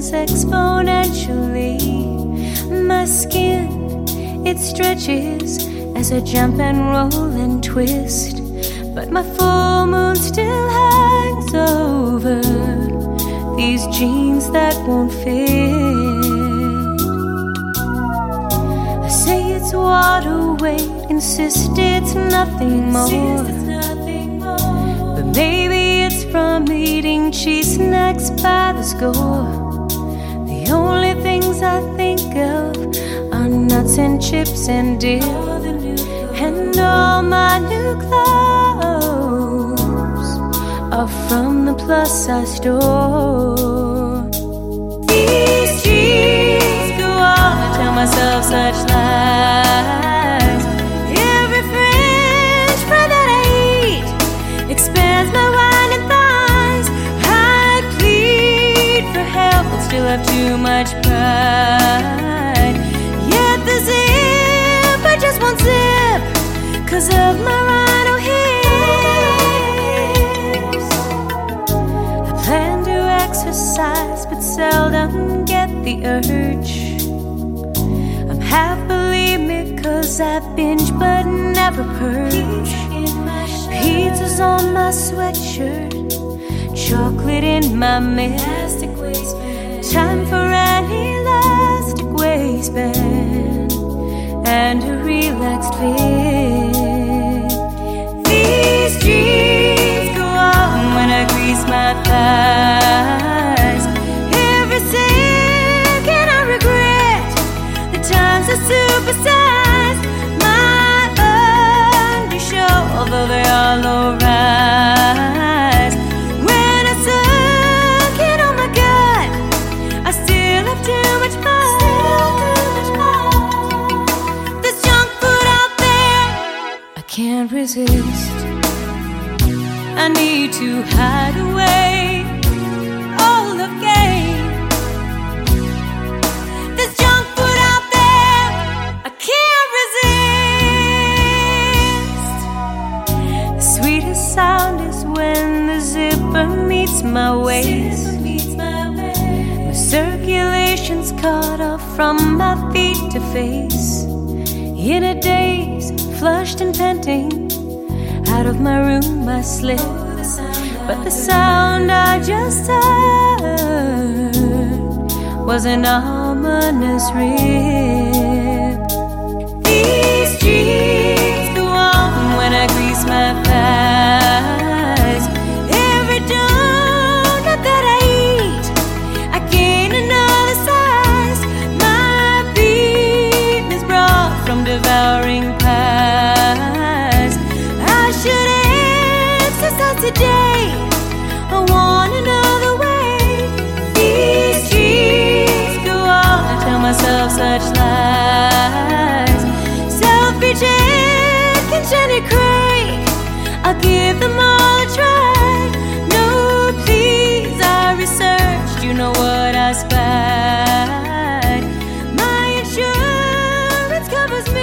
changes exponentially. My skin, it stretches as I jump and roll and twist, but my full moon still hangs over these jeans that won't fit. I say it's water weight, insist it's nothing more, but maybe it's from eating cheese snacks by the score. The only things I think of are nuts and chips and dip, and all my new clothes are from the plus-size store. These jeans go on, I tell myself such lies. Every French fry that I eat expands my winding thighs. I plead for help but still have too much pride. Yet the zipper just won't zip 'cause of my rhino hips. I plan to exercise but seldom get the urge. I'm half bulimic 'cause I binge but never purge. Pizza's on my sweatshirt, chocolate in my mist. Time for an elastic waistband and a relaxed fit. These jeans go on when I grease my thighs. Every second I regret the times I supersized my undershow, although they are low rise. When I suck it on my gut, I still have too much fun. This junk food out there, I can't resist. I need to hide away all of gain. This junk food out there, I can't resist. The sweetest sound is when the zipper meets my waist. My circulation's cut off from my feet to face. In a daze, flushed and panting, out of my room I slip, but the sound I just heard was an ominous rip. These jeans go on when I grease my thighs. Every donut that I eat, I gain another size. My beam is brought from devouring pies. I should exercise today, I want another way. These jeans go on, I tell myself such lies. Self-reject and Jenny Craig, I'll give them all a try. No, please, I researched, you know what I spied. My insurance covers me.